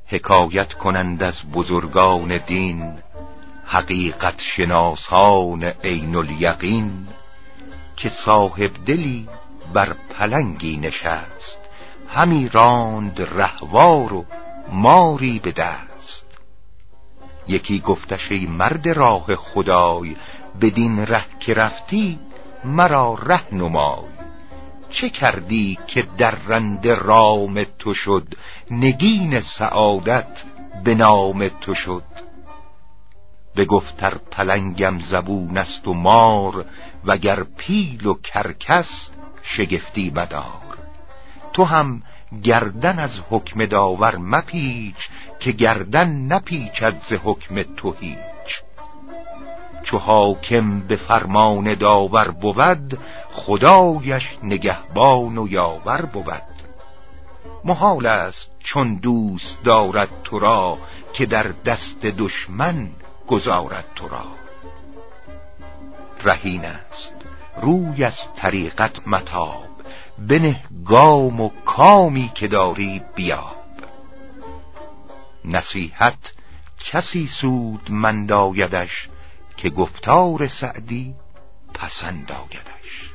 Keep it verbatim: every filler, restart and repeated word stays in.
حکایت کنند از بزرگان دین، حقیقت شناسان عین الیقین، که صاحب دلی بر پلنگی نشست، همی راند رهوار و ماری به دست. یکی گفتش ای مرد راه خدای، بدین ره که رفتی مرا ره نمای. چه کردی که درنده رام تو شد، نگین سعادت به نام تو شد. بگفتر پلنگم زبون است و مار، وگر پیل و کرکس شگفتی مدار. تو هم گردن از حکم داور مپیچ، که گردن نپیچد ز حکم تو هیچ. چو حاکم به فرمان داور بود، خدایش نگهبان و یاور بود. محال است چون دوست دارد تو را، که در دست دشمن گذارد تو را. رهین است روی از طریقت متاب، بنه گام و کامی که داری بیاب. نصیحت کسی سودمند آیدش، که گفتار سعدی پسند آیدش.